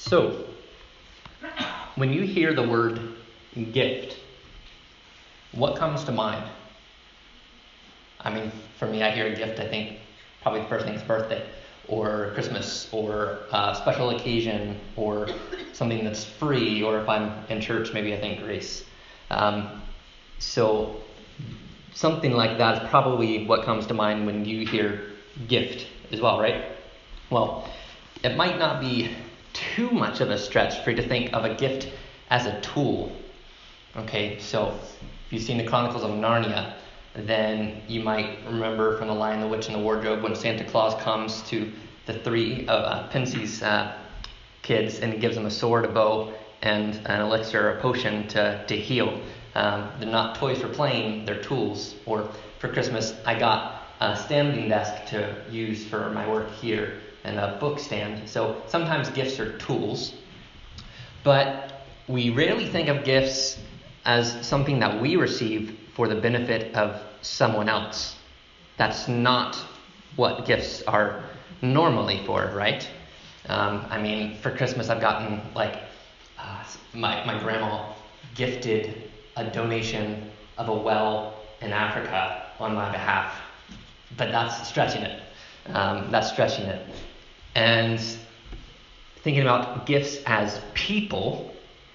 So, when you hear the word gift, what comes to mind? I mean, for me, I hear a gift, I think probably the first thing is birthday, or Christmas, or a special occasion, or something that's free, or if I'm in church, maybe I think grace. So something like that is probably what comes to mind when you hear gift as well, right? Well, it might not be too much of a stretch for you to think of a gift as a tool. Okay, so if you've seen the Chronicles of Narnia, then you might remember from The Lion, the Witch, and the Wardrobe when Santa Claus comes to the three of Pincy's kids and he gives them a sword, a bow, and an elixir, a potion to heal. They're not toys for playing, they're tools. Or for Christmas, I got a standing desk to use for my work here and a book stand. So sometimes gifts are tools, but we rarely think of gifts as something that we receive for the benefit of someone else. That's not what gifts are normally for, right? I mean, for Christmas I've gotten my grandma gifted a donation of a well in Africa on my behalf, but that's stretching it. And thinking about gifts as people,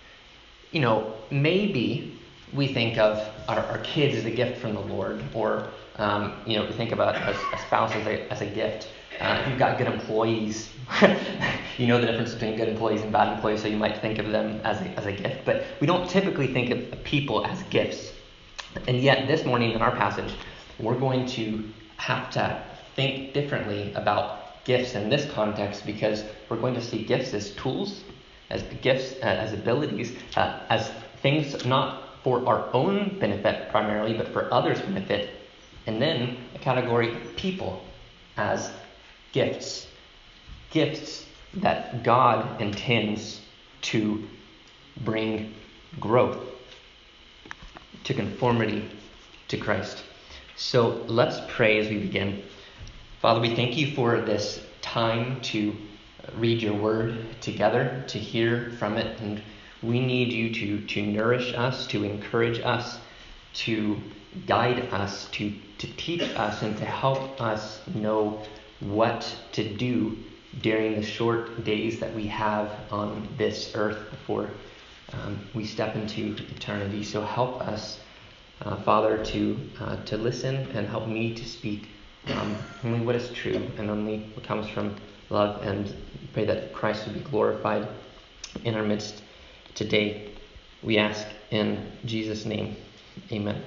maybe we think of our kids as a gift from the Lord, or we think about a spouse as a gift. If you've got good employees, you know the difference between good employees and bad employees, so you might think of them as a gift. But we don't typically think of people as gifts. And yet this morning in our passage, we're going to have to think differently about gifts in this context, because we're going to see gifts as tools, as gifts, as abilities, as things not for our own benefit primarily, but for others' benefit. And then a category, people, as gifts. Gifts that God intends to bring growth to conformity to Christ. So let's pray as we begin. Father, we thank you for this time to read your word together, to hear from it, and we need you to nourish us, to encourage us, to guide us, to teach us, and to help us know what to do during the short days that we have on this earth before we step into eternity. So help us, Father, to listen, and help me to speak only what is true and only what comes from love, and pray that Christ would be glorified in our midst today. We ask in Jesus' name. Amen.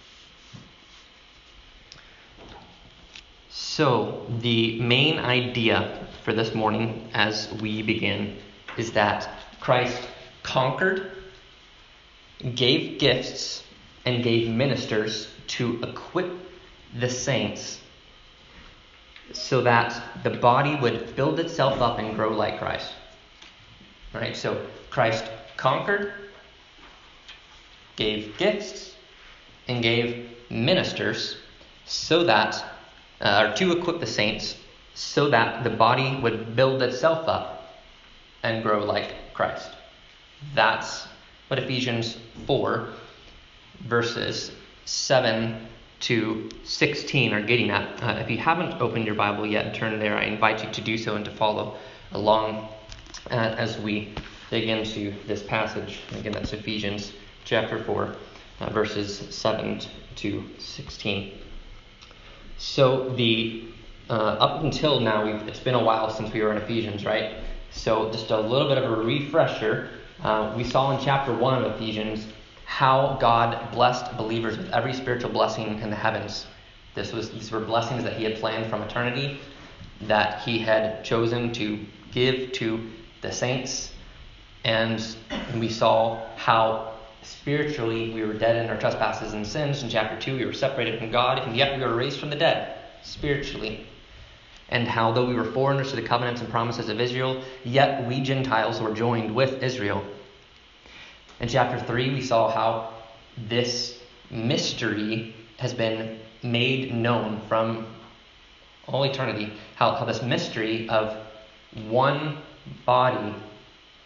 So the main idea for this morning as we begin is that Christ conquered, gave gifts, and gave ministers to equip the saints so that the body would build itself up and grow like Christ. Right? So Christ conquered, gave gifts, and gave ministers so that, or to equip the saints, so that the body would build itself up and grow like Christ. That's what Ephesians 4 verses 7 to 16 are getting at. If you haven't opened your Bible yet and turned there, I invite you to do so and to follow along as we dig into this passage. Again, that's Ephesians chapter 4, verses 7 to 16. So up until now, it's been a while since we were in Ephesians, right? So just a little bit of a refresher. We saw in chapter 1 of Ephesians how God blessed believers with every spiritual blessing in the heavens. These were blessings that he had planned from eternity, that he had chosen to give to the saints. And we saw how spiritually we were dead in our trespasses and sins. In chapter 2, we were separated from God, and yet we were raised from the dead, spiritually. And how though we were foreigners to the covenants and promises of Israel, yet we Gentiles were joined with Israel. In chapter 3, we saw how this mystery has been made known from all eternity. How this mystery of one body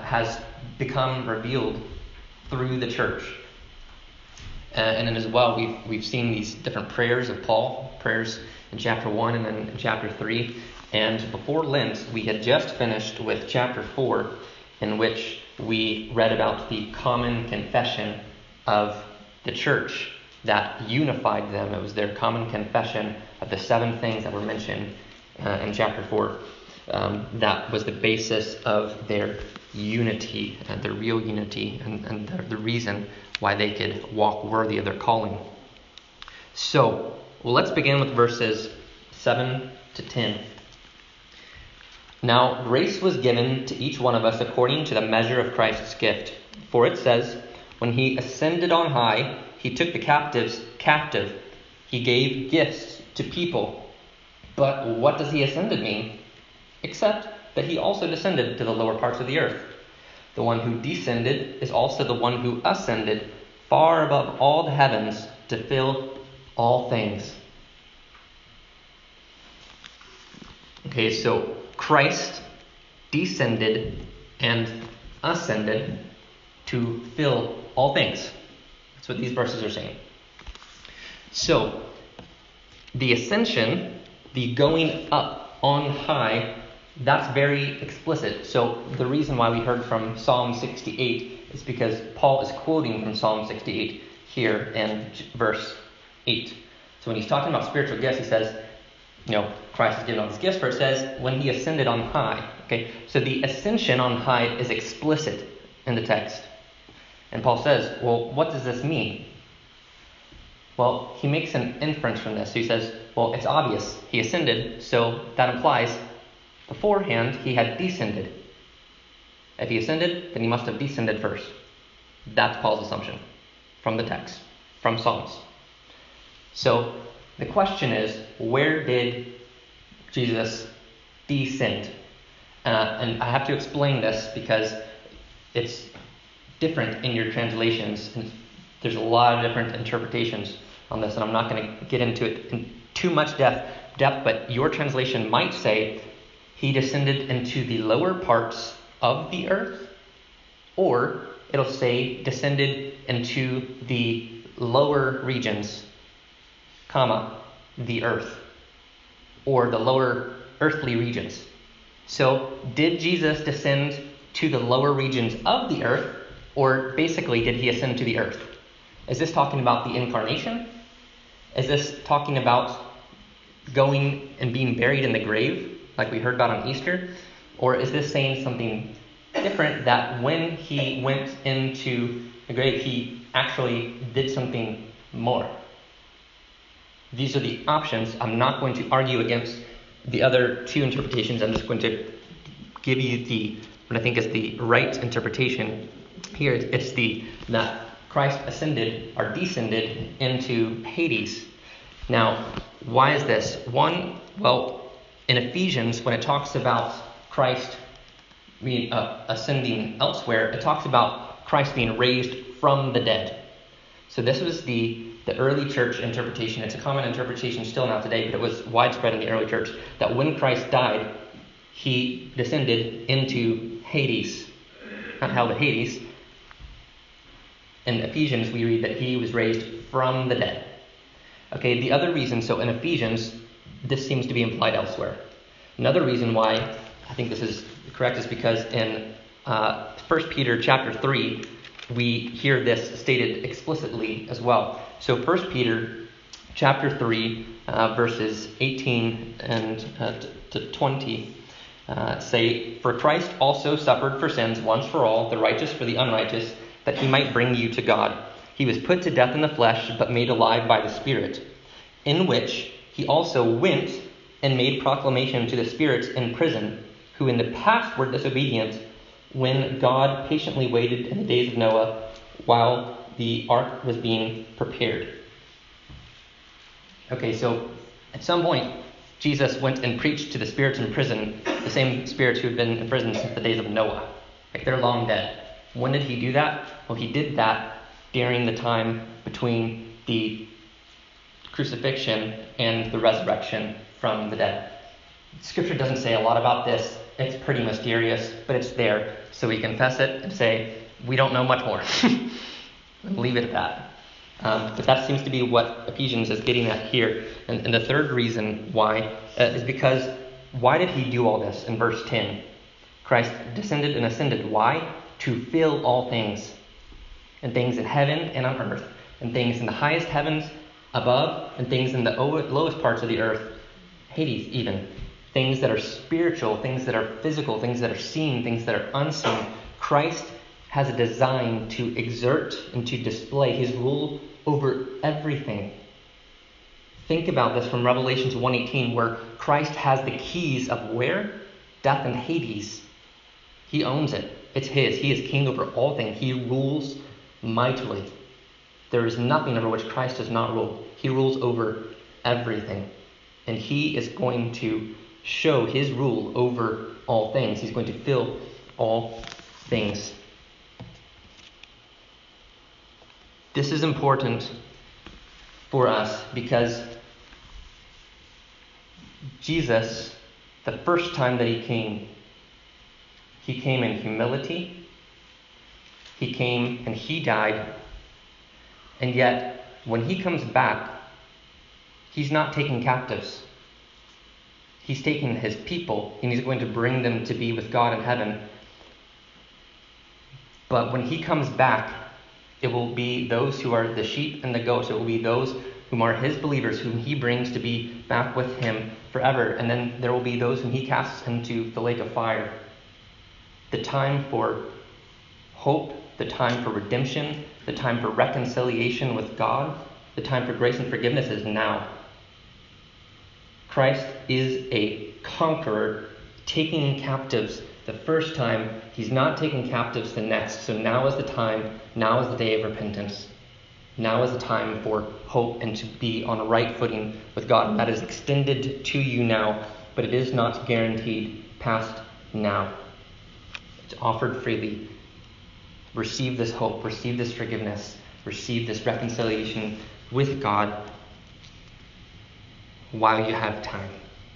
has become revealed through the church. And then as well, we've seen these different prayers of Paul, prayers in chapter 1 and then in chapter 3. And before Lent, we had just finished with chapter 4, in which we read about the common confession of the church that unified them. It was their common confession of the 7 things that were mentioned in chapter 4. That was the basis of their unity, their real unity, and the reason why they could walk worthy of their calling. So, let's begin with verses 7 to 10. Now, grace was given to each one of us according to the measure of Christ's gift. For it says, when he ascended on high, he took the captives captive. He gave gifts to people. But what does he ascended mean? Except that he also descended to the lower parts of the earth. The one who descended is also the one who ascended far above all the heavens to fill all things. Okay, so Christ descended and ascended to fill all things. That's what these verses are saying. So, the ascension, the going up on high, that's very explicit. So the reason why we heard from Psalm 68 is because Paul is quoting from Psalm 68 here in verse 8. So when he's talking about spiritual gifts, he says, Christ has given all these gifts, for it says, when he ascended on high. Okay, so the ascension on high is explicit in the text. And Paul says, well, what does this mean? Well, he makes an inference from this. So he says, well, it's obvious. He ascended, so that implies beforehand he had descended. If he ascended, then he must have descended first. That's Paul's assumption from the text, from Psalms. So the question is, where did Jesus descend? And I have to explain this because it's different in your translations. And there's a lot of different interpretations on this, and I'm not going to get into it in too much depth, but your translation might say he descended into the lower parts of the earth, or it'll say descended into the lower regions, the earth, or the lower earthly regions. So did Jesus descend to the lower regions of the earth, or basically did he ascend to the earth? Is this talking about the incarnation? Is this talking about going and being buried in the grave, like we heard about on Easter? Or is this saying something different, that when he went into the grave, he actually did something more? These are the options. I'm not going to argue against the other two interpretations. I'm just going to give you what I think is the right interpretation. Here, it's that Christ ascended or descended into Hades. Now, why is this? One, well, in Ephesians, when it talks about Christ ascending elsewhere, it talks about Christ being raised from the dead. So this was the early church interpretation. It's a common interpretation still now today, but it was widespread in the early church, that when Christ died, he descended into Hades. Not hell, but Hades. In Ephesians, we read that he was raised from the dead. Okay, the other reason, so in Ephesians, this seems to be implied elsewhere. Another reason why I think this is correct is because in 1 Peter chapter 3, we hear this stated explicitly as well. So 1 Peter chapter 3, verses 18 and to 20 say, "For Christ also suffered for sins once for all, the righteous for the unrighteous, that he might bring you to God. He was put to death in the flesh, but made alive by the Spirit, in which he also went and made proclamation to the spirits in prison, who in the past were disobedient, when God patiently waited in the days of Noah, while the ark was being prepared." Okay, so at some point, Jesus went and preached to the spirits in prison, the same spirits who had been in prison since the days of Noah. Like, they're long dead. When did he do that? Well, he did that during the time between the crucifixion and the resurrection from the dead. Scripture doesn't say a lot about this It's pretty mysterious, but it's there. So we confess it and say, we don't know much more. And leave it at that. But that seems to be what Ephesians is getting at here. And the third reason why is because why did he do all this? In verse 10, Christ descended and ascended. Why? To fill all things. And things in heaven and on earth. And things in the highest heavens above. And things in the lowest parts of the earth. Hades even. Things that are spiritual, things that are physical, things that are seen, things that are unseen. Christ has a design to exert and to display his rule over everything. Think about this from Revelation 1:18, where Christ has the keys of where? Death and Hades. He owns it. It's his. He is king over all things. He rules mightily. There is nothing over which Christ does not rule. He rules over everything. And he is going to show his rule over all things. He's going to fill all things. This is important for us because Jesus, the first time that he came in humility. He came and he died. And yet, when he comes back, he's not taking captives. He's taking his people and he's going to bring them to be with God in heaven. But when he comes back, it will be those who are the sheep and the goats. It will be those whom are his believers, whom he brings to be back with him forever. And then there will be those whom he casts into the lake of fire. The time for hope, the time for redemption, the time for reconciliation with God, the time for grace and forgiveness is now. Christ is a conqueror, taking captives the first time. He's not taking captives the next. So now is the time. Now is the day of repentance. Now is the time for hope and to be on a right footing with God. That is extended to you now, but it is not guaranteed past now. It's offered freely. Receive this hope. Receive this forgiveness. Receive this reconciliation with God while you have time.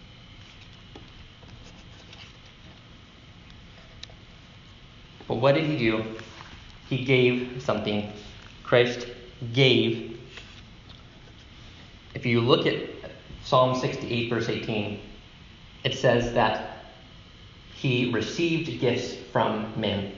But what did he do? He gave something. Christ gave. If you look at Psalm 68, verse 18, it says that he received gifts from men.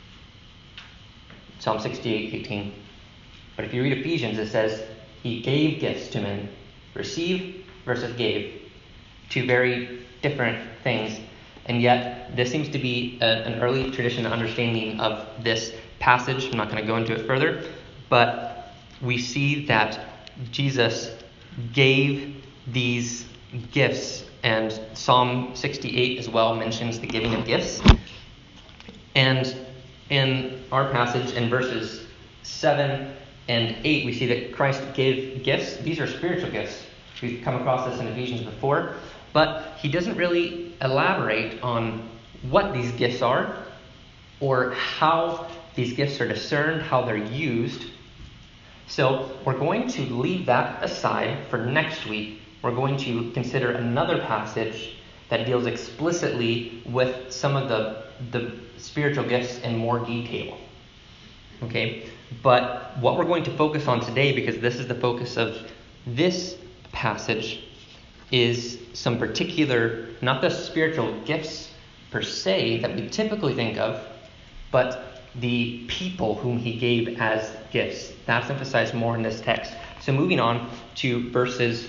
Psalm 68, 18. But if you read Ephesians, it says he gave gifts to men. Receive versus gave. Two very different things. And yet, this seems to be an early tradition and understanding of this passage. I'm not going to go into it further. But we see that Jesus gave these gifts. And Psalm 68 as well mentions the giving of gifts. And in our passage, in verses 7 and 8, we see that Christ gave gifts. These are spiritual gifts. We've come across this in Ephesians before. But he doesn't really elaborate on what these gifts are or how these gifts are discerned, how they're used. So we're going to leave that aside for next week. We're going to consider another passage that deals explicitly with some of the spiritual gifts in more detail. Okay? But what we're going to focus on today, because this is the focus of this passage, is some particular, not the spiritual gifts per se that we typically think of, but the people whom he gave as gifts. That's emphasized more in this text. So moving on to verses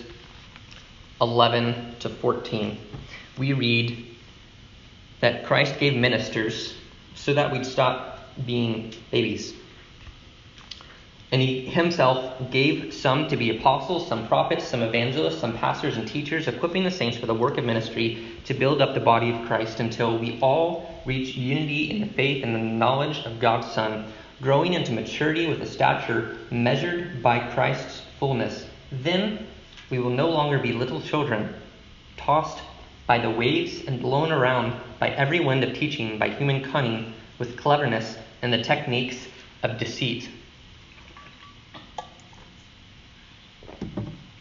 11 to 14, we read that Christ gave ministers so that we'd stop being babies. And he himself gave some to be apostles, some prophets, some evangelists, some pastors and teachers, equipping the saints for the work of ministry to build up the body of Christ until we all reach unity in the faith and the knowledge of God's Son, growing into maturity with a stature measured by Christ's fullness. Then we will no longer be little children, tossed by the waves and blown around by every wind of teaching, by human cunning, with cleverness and the techniques of deceit.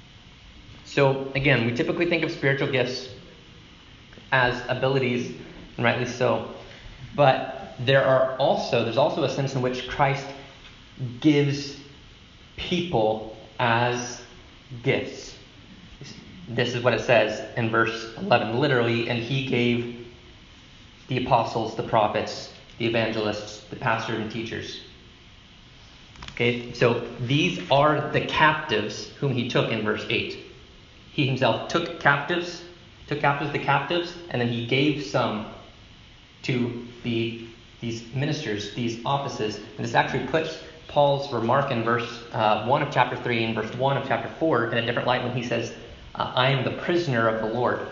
So again, we typically think of spiritual gifts as abilities and rightly so. But there's also a sense in which Christ gives people as gifts. This is what it says in verse 11, literally, and he gave the apostles, the prophets, the evangelists, the pastors and teachers. Okay, so these are the captives whom he took in verse 8. He himself took captives, the captives, and then he gave some to these ministers, these offices. And this actually puts Paul's remark in verse 1 of chapter 3 and verse 1 of chapter 4 in a different light when he says, I am the prisoner of the Lord.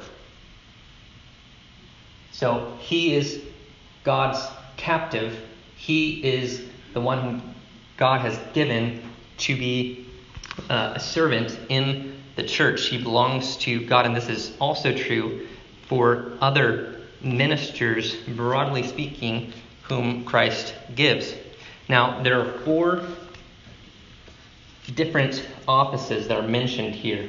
So he is God's captive. He is the one whom God has given to be a servant in the church. He belongs to God, and this is also true for other ministers, broadly speaking, whom Christ gives. Now, there are 4 different offices that are mentioned here: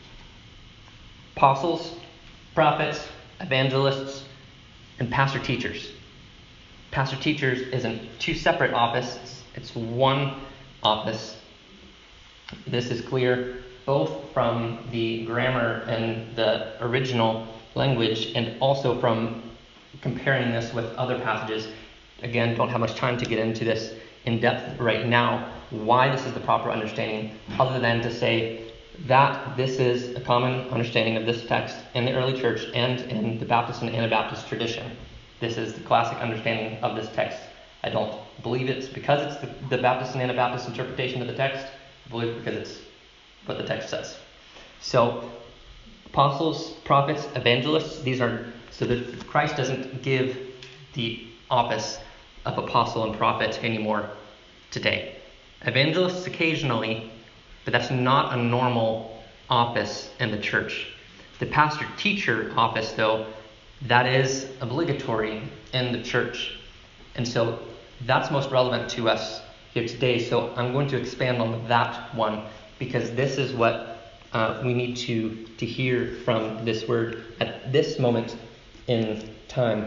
apostles, prophets, evangelists, and pastor-teachers. Pastor-teachers isn't 2 separate offices, it's 1 office. This is clear both from the grammar and the original language, and also from comparing this with other passages. Again, don't have much time to get into this in depth right now, why this is the proper understanding, other than to say that this is a common understanding of this text in the early church and in the Baptist and Anabaptist tradition. This is the classic understanding of this text. I don't believe it's because it's the Baptist and Anabaptist interpretation of the text. I believe it because it's what the text says. So, apostles, prophets, evangelists, so that Christ doesn't give the office of apostle and prophet anymore today. Evangelists occasionally, but that's not a normal office in the church. The pastor-teacher office, though, that is obligatory in the church. And so that's most relevant to us here today. So I'm going to expand on that one, because this is what we need to hear from this word at this moment in time.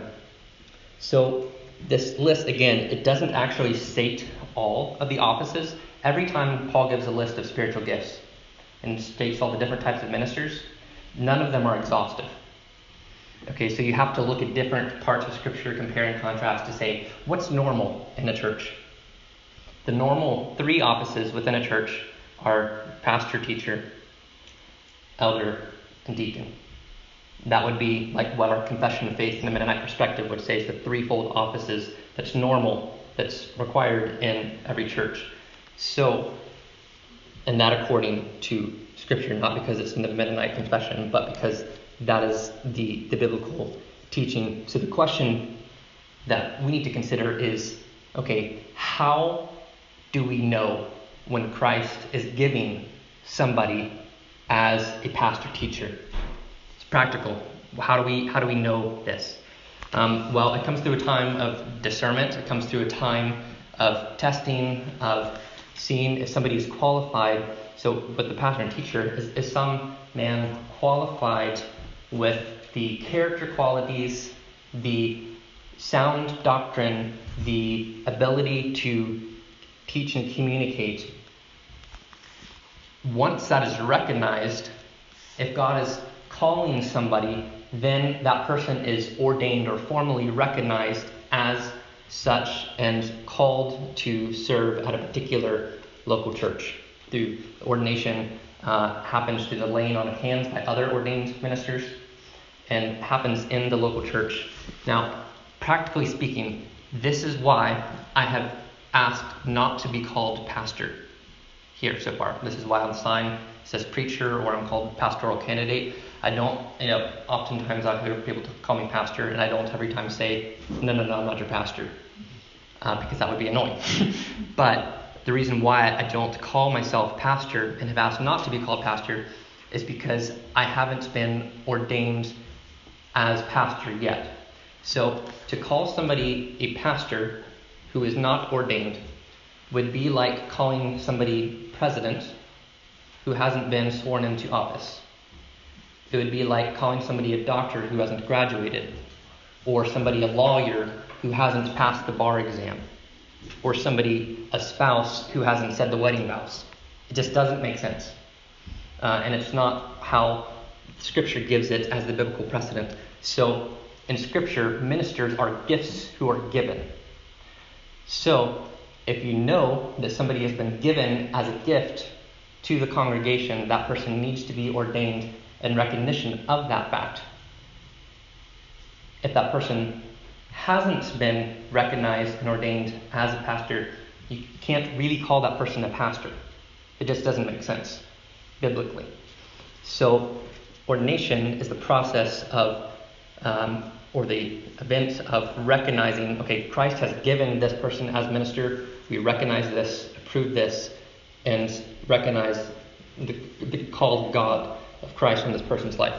So this list, again, it doesn't actually state all of the offices. Every time Paul gives a list of spiritual gifts and states all the different types of ministers, none of them are exhaustive. Okay, so you have to look at different parts of Scripture, compare and contrast to say, what's normal in a church? The normal 3 offices within a church are pastor, teacher, elder, and deacon. That would be like what our confession of faith in the Mennonite perspective would say is the 3-fold offices that's normal, that's required in every church. So, and that according to Scripture, not because it's in the Mennonite confession, but because that is the biblical teaching. So the question that we need to consider is, okay, how do we know when Christ is giving somebody as a pastor-teacher? It's practical. How do we know this? Well, it comes through a time of discernment. It comes through a time of testing, of seeing if somebody is qualified. So with the pastor and teacher, is some man qualified with the character qualities, the sound doctrine, the ability to teach and communicate? Once that is recognized, if God is calling somebody, then that person is ordained or formally recognized as such and called to serve at a particular local church. Through ordination happens through the laying on of hands by other ordained ministers and happens in the local church. Now, practically speaking, this is why I have asked not to be called pastor here so far. This is why on the sign says preacher, or I'm called pastoral candidate. I don't, oftentimes I hear people call me pastor, and I don't every time say, no, I'm not your pastor, because that would be annoying. But the reason why I don't call myself pastor and have asked not to be called pastor is because I haven't been ordained as pastor yet. So to call somebody a pastor who is not ordained would be like calling somebody president who hasn't been sworn into office. It would be like calling somebody a doctor who hasn't graduated. or somebody, a lawyer, who hasn't passed the bar exam, or somebody, a spouse, who hasn't said the wedding vows. It just doesn't make sense. And it's not how Scripture gives it as the biblical precedent. So in Scripture, ministers are gifts who are given. So if you know that somebody has been given as a gift to the congregation, that person needs to be ordained in recognition of that fact. If that person hasn't been recognized and ordained as a pastor, you can't really call that person a pastor. It just doesn't make sense biblically. So ordination is the process of, or the event of recognizing, okay, Christ has given this person as minister. We recognize this, approve this, and recognize the call of God of Christ in this person's life.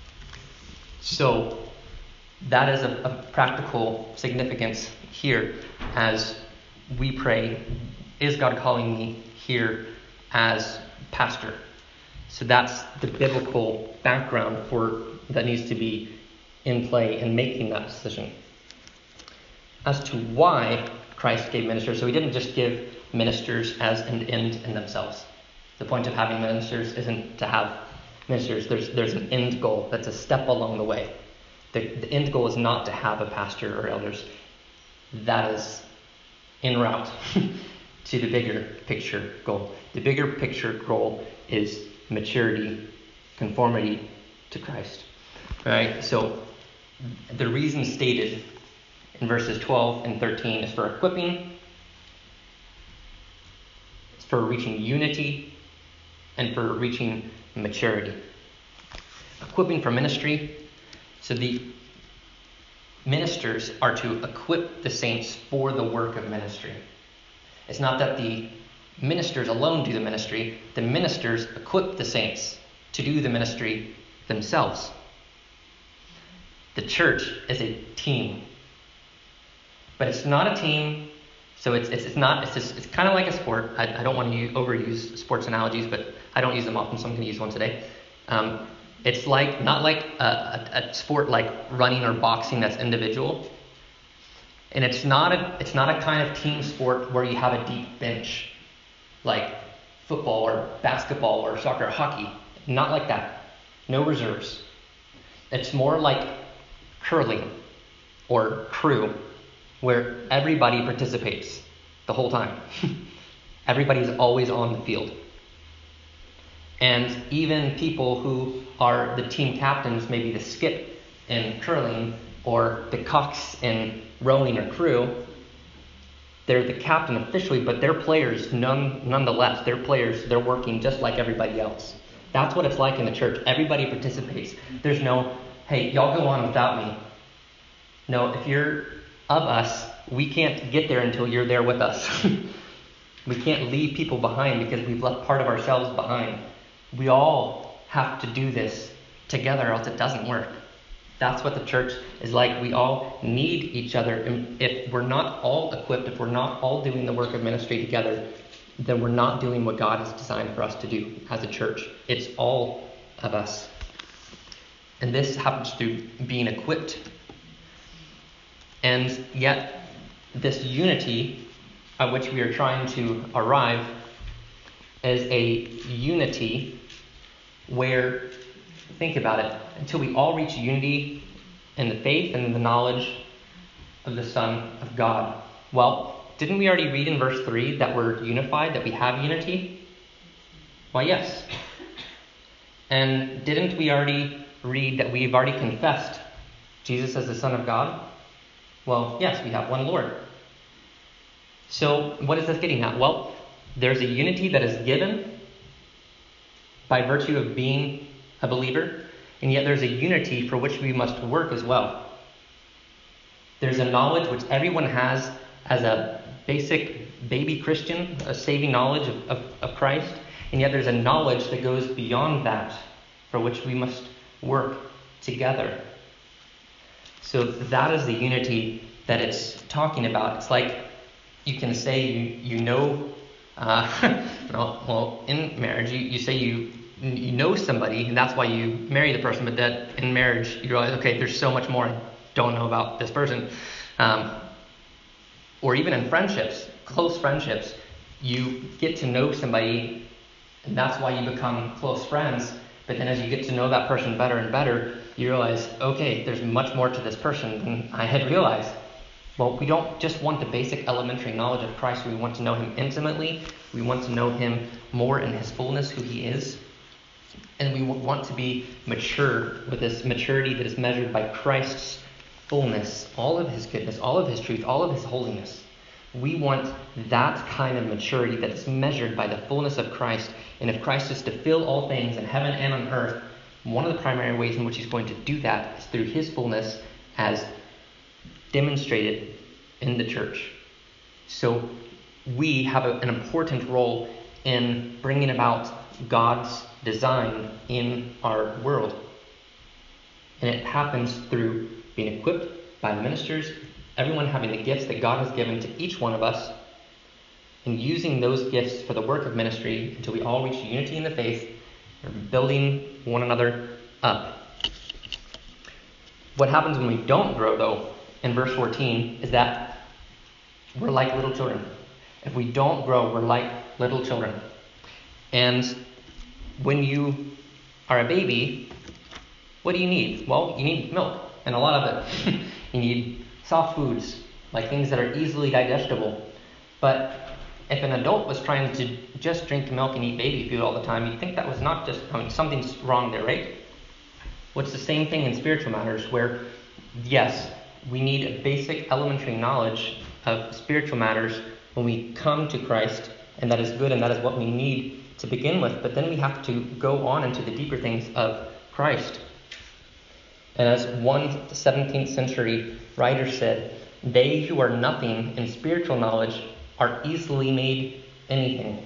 So that is a practical significance here as we pray, is God calling me here as pastor? So that's the biblical background that needs to be in play in making that decision. As to why Christ gave ministers, so he didn't just give ministers as an end in themselves. The point of having ministers isn't to have ministers. There's an end goal that's a step along the way. The end goal is not to have a pastor or elders. That is en route to the bigger picture goal. The bigger picture goal is maturity, conformity to Christ. All right? So the reason stated in verses 12 and 13 is for equipping, it's for reaching unity, and for reaching maturity. Equipping for ministry. So the ministers are to equip the saints for the work of ministry. It's not that the ministers alone do the ministry. The ministers equip the saints to do the ministry themselves. The church is a team. But it's not a team, so it's kind of like a sport. I don't want to overuse sports analogies, but I don't use them often, so I'm going to use one today. It's not like a sport like running or boxing that's individual, and it's not a kind of team sport where you have a deep bench, like football or basketball or soccer or hockey. Not like that. No reserves. It's more like curling or crew, where everybody participates the whole time. Everybody's always on the field. And even people who are the team captains, maybe the skip in curling or the cocks in rowing or crew, they're the captain officially, but they're players nonetheless. They're players, they're working just like everybody else. That's what it's like in the church. Everybody participates. There's no, hey, y'all go on without me. No, if you're of us, we can't get there until you're there with us. We can't leave people behind because we've left part of ourselves behind. We all have to do this together, or else it doesn't work. That's what the church is like. We all need each other. And if we're not all equipped, if we're not all doing the work of ministry together, then we're not doing what God has designed for us to do as a church. It's all of us. And this happens through being equipped. And yet, this unity at which we are trying to arrive is a unity where, think about it, until we all reach unity in the faith and in the knowledge of the Son of God. Well, didn't we already read in verse 3 that we're unified, that we have unity? Why, yes. And didn't we already read that we've already confessed Jesus as the Son of God? Well, yes, we have one Lord. So what is this getting at? Well, there's a unity that is given by virtue of being a believer, and yet there's a unity for which we must work as well. There's a knowledge which everyone has as a basic baby Christian, a saving knowledge of Christ, and yet there's a knowledge that goes beyond that for which we must work together. So that is the unity that it's talking about. It's like you can say you know, well, in marriage, you say you know somebody, and that's why you marry the person, but that in marriage, you realize, okay, there's so much more I don't know about this person. Or even in friendships, close friendships, you get to know somebody, and that's why you become close friends. But then as you get to know that person better and better, you realize, okay, there's much more to this person than I had realized. Well, we don't just want the basic elementary knowledge of Christ. We want to know him intimately. We want to know him more in his fullness, who he is. And we want to be mature with this maturity that is measured by Christ's fullness, all of his goodness, all of his truth, all of his holiness. We want that kind of maturity that is measured by the fullness of Christ. And if Christ is to fill all things in heaven and on earth, one of the primary ways in which he's going to do that is through his fullness as demonstrated in the church. So we have an important role in bringing about God's design in our world. And it happens through being equipped by the ministers, everyone having the gifts that God has given to each one of us, and using those gifts for the work of ministry until we all reach unity in the faith, and building one another up. What happens when we don't grow, though, in verse 14, is that we're like little children. If we don't grow, we're like little children. And when you are a baby, what do you need? Well, you need milk, and a lot of it. You need soft foods, like things that are easily digestible. But if an adult was trying to just drink milk and eat baby food all the time, you'd think that was not just, something's wrong there, right? Well, it's the same thing in spiritual matters, where, yes, we need a basic elementary knowledge of spiritual matters when we come to Christ, and that is good, and that is what we need to begin with. But then we have to go on into the deeper things of Christ. And as one 17th century writer said, they who are nothing in spiritual knowledge are easily made anything.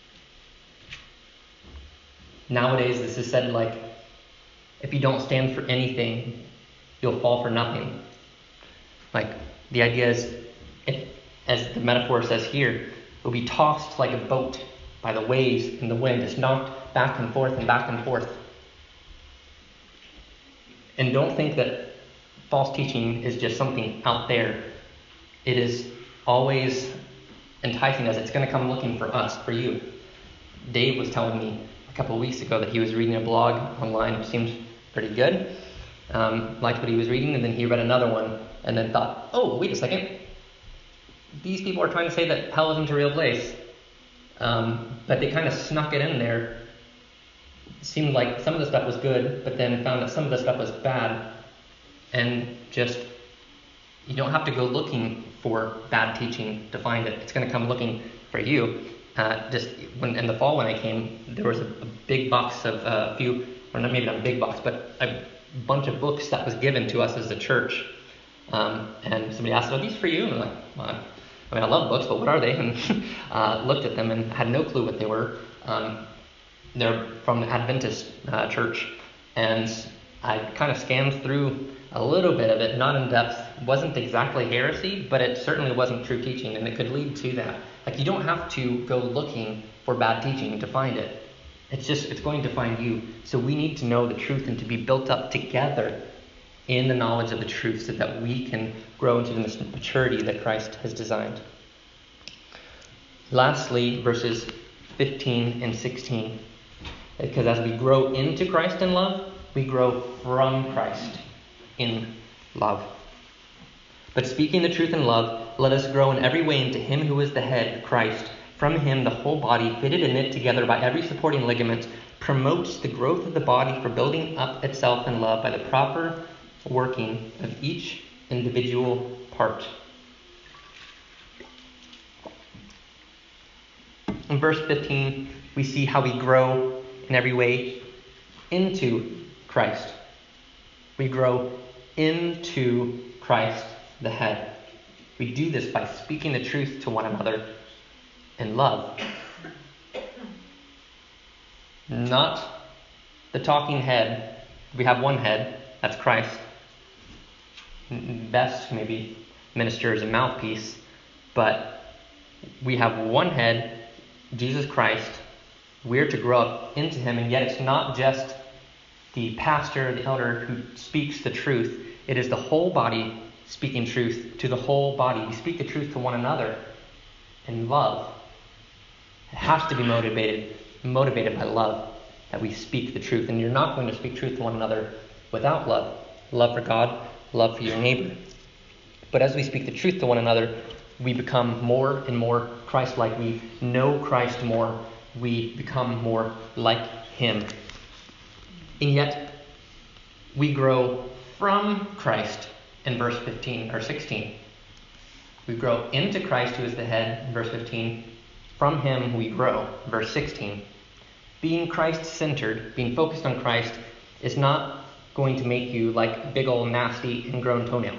Nowadays, this is said like, if you don't stand for anything, you'll fall for nothing. Like, the idea is, as the metaphor says here, you'll be tossed like a boat by the waves and the wind, just knocked back and forth and back and forth. And don't think that false teaching is just something out there. It is always enticing us. It's going to come looking for us, for you. Dave was telling me a couple of weeks ago that he was reading a blog online which seemed pretty good. Liked what he was reading, and then he read another one and then thought, oh, wait a second. These people are trying to say that hell isn't a real place. But they kind of snuck it in there. It seemed like some of the stuff was good, but then found that some of the stuff was bad. And just, you don't have to go looking for bad teaching to find it. It's going to come looking for you. Just when in the fall when I came, there was a big box of a few, or maybe not a big box, but a bunch of books that was given to us as a church. And somebody asked, are these for you? And I'm like, well, I love books, but what are they? And looked at them and had no clue what they were. They're from the Adventist church. And I kind of scanned through a little bit of it, not in depth. Wasn't exactly heresy, but it certainly wasn't true teaching, and it could lead to that. Like, you don't have to go looking for bad teaching to find it. It's going to find you. So we need to know the truth and to be built up together in the knowledge of the truth so that we can grow into the maturity that Christ has designed. Lastly, verses 15 and 16. Because as we grow into Christ in love, we grow from Christ in love. But speaking the truth in love, let us grow in every way into him who is the head, Christ. From him the whole body, fitted and knit together by every supporting ligament, promotes the growth of the body for building up itself in love by the proper working of each individual part. In verse 15, we see how we grow in every way into Christ. We grow into Christ, the head. We do this by speaking the truth to one another in love. Not the talking head. We have one head, that's Christ. Best, maybe, minister as a mouthpiece, but we have one head, Jesus Christ. We're to grow up into him, and yet it's not just the pastor, the elder who speaks the truth. It is the whole body speaking truth to the whole body. We speak the truth to one another in love. It has to be motivated by love that we speak the truth. And you're not going to speak truth to one another without love. Love for God, love for your neighbor. But as we speak the truth to one another, we become more and more Christ-like. We know Christ more. We become more like him. And yet, we grow from Christ in verse 15 or 16. We grow into Christ, who is the head, in verse 15. From him we grow, verse 16. Being Christ-centered, being focused on Christ, is not going to make you like a big old nasty ingrown toenail.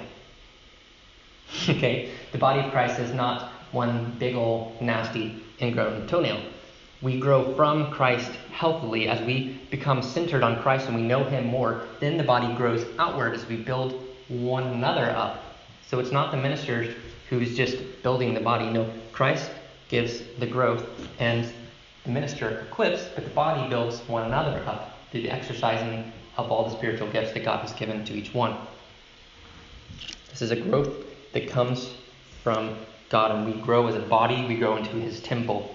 Okay? The body of Christ is not one big old nasty ingrown toenail. We grow from Christ healthily as we become centered on Christ and we know him more. Then the body grows outward as we build one another up. So it's not the minister who's just building the body. No, Christ gives the growth and the minister equips, but the body builds one another up through the exercising of all the spiritual gifts that God has given to each one. This is a growth that comes from God, and we grow as a body, we grow into his temple.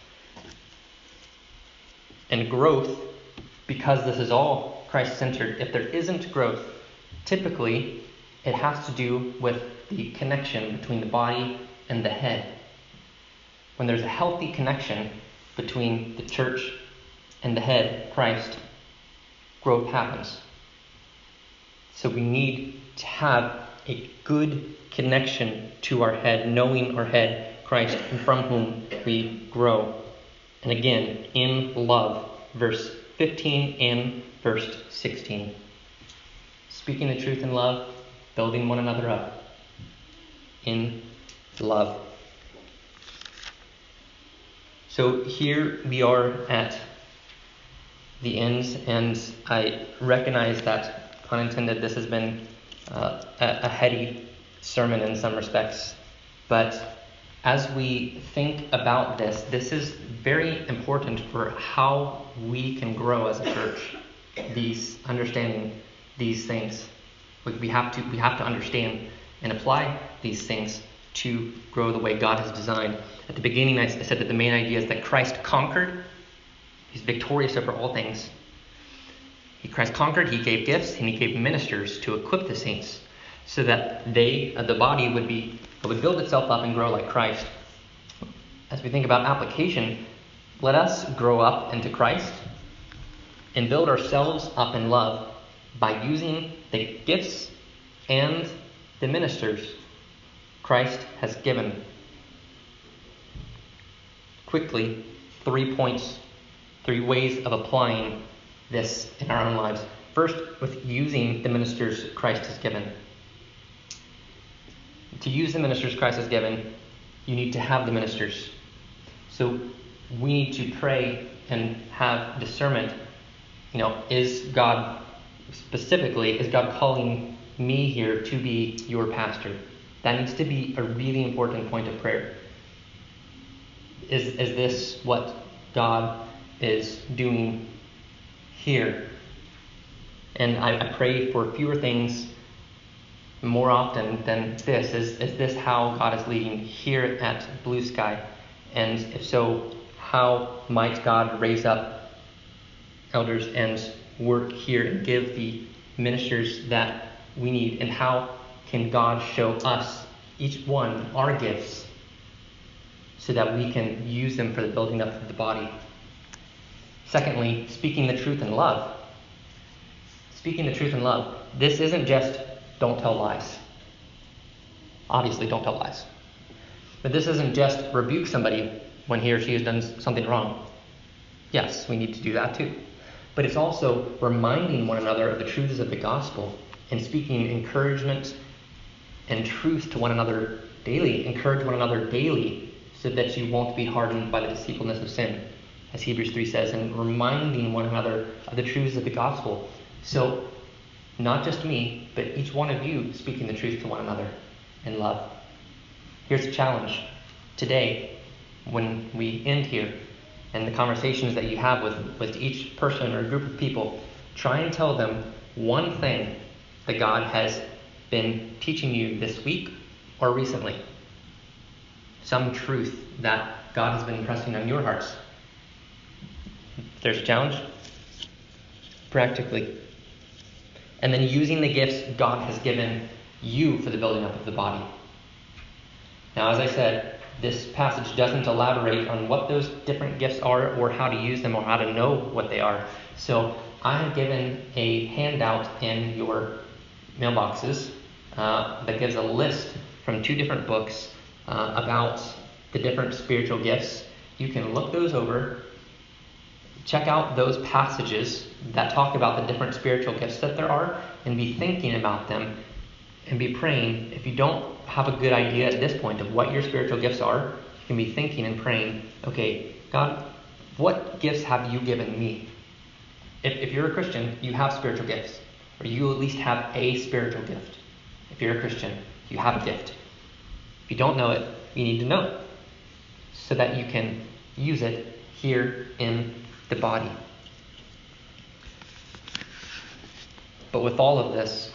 And growth, because this is all Christ-centered, if there isn't growth, typically it has to do with the connection between the body and the head. When there's a healthy connection between the church and the head, Christ, growth happens. So we need to have a good connection to our head, knowing our head, Christ, and from whom we grow. And again, in love, verse 15 and verse 16. Speaking the truth in love, building one another up in love. So here we are at the ends, and I recognize that, pun intended, this has been a heady sermon in some respects. But as we think about this, this is very important for how we can grow as a church. Understanding these things, we have to understand and apply these things to grow the way God has designed. At the beginning, I said that the main idea is that Christ conquered. He's victorious over all things. Christ conquered. He gave gifts, and he gave ministers to equip the saints, so that the body would build itself up and grow like Christ. As we think about application, let us grow up into Christ and build ourselves up in love by using the gifts and the ministers Christ has given. Quickly, 3 points, 3 ways of applying this in our own lives. First, with using the ministers Christ has given. To use the ministers Christ has given, you need to have the ministers. So we need to pray and have discernment. Is God calling me here to be your pastor? That needs to be a really important point of prayer. Is this what God is doing here? And I pray for fewer things more often than this. Is this how God is leading here at Blue Sky? And if so, how might God raise up elders and work here and give the ministers that we need? And how can God show us, each one, our gifts, so that we can use them for the building up of the body? Secondly, speaking the truth in love. Speaking the truth in love. This isn't just don't tell lies. Obviously, don't tell lies. But this isn't just rebuke somebody when he or she has done something wrong. Yes, we need to do that too. But it's also reminding one another of the truths of the gospel and speaking encouragement and truth to one another daily. Encourage one another daily so that you won't be hardened by the deceitfulness of sin, as Hebrews 3 says, and reminding one another of the truths of the gospel. So, not just me, but each one of you speaking the truth to one another in love. Here's a challenge. Today, when we end here, and the conversations that you have with each person or group of people, try and tell them one thing that God has been teaching you this week or recently? Some truth that God has been impressing on your hearts. If there's a challenge, practically. And then using the gifts God has given you for the building up of the body. Now, as I said, this passage doesn't elaborate on what those different gifts are or how to use them or how to know what they are. So I have given a handout in your mailboxes that gives a list from 2 different books about the different spiritual gifts. You can look those over, check out those passages that talk about the different spiritual gifts that there are, and be thinking about them and be praying. If you don't have a good idea at this point of what your spiritual gifts are, you can be thinking and praying, okay, God, what gifts have you given me? If you're a Christian, you have spiritual gifts, or you at least have a spiritual gift. If you're a Christian, you have a gift. If you don't know it, you need to know it so that you can use it here in the body. But with all of this,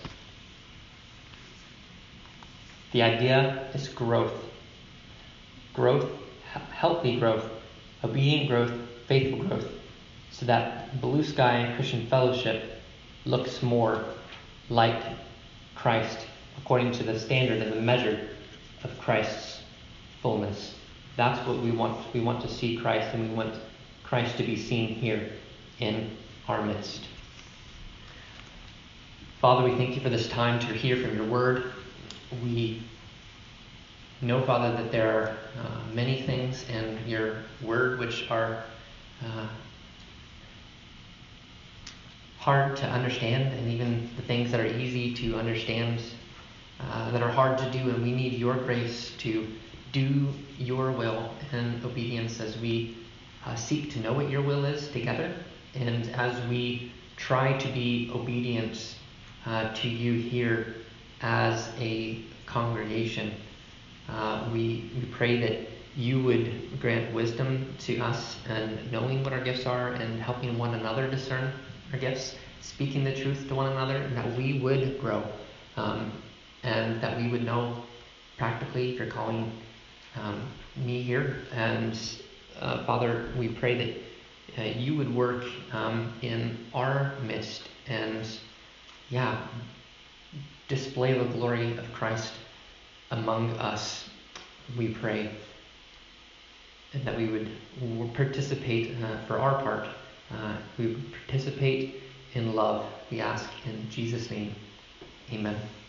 the idea is growth. Growth, healthy growth, obedient growth, faithful growth, so that Blue Sky Christian Fellowship looks more like Christ according to the standard and the measure of Christ's fullness. That's what we want. We want to see Christ, and we want Christ to be seen here in our midst. Father, we thank you for this time to hear from your word. We know, Father, that there are many things in your word which are hard to understand, and even the things that are easy to understand that are hard to do, and we need your grace to do your will in obedience as we seek to know what your will is together, and as we try to be obedient to you here as a congregation. We pray that you would grant wisdom to us and knowing what our gifts are and helping one another discern our gifts, speaking the truth to one another, and that we would grow and that we would know practically if you're calling me here. And Father, we pray that you would work in our midst and display the glory of Christ among us, we pray. And that we would participate for our part. We would participate in love, we ask in Jesus' name. Amen.